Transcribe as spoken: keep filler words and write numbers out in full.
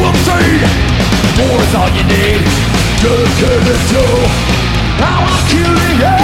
will see. War is all you need. Just give it to. How I'm killing you.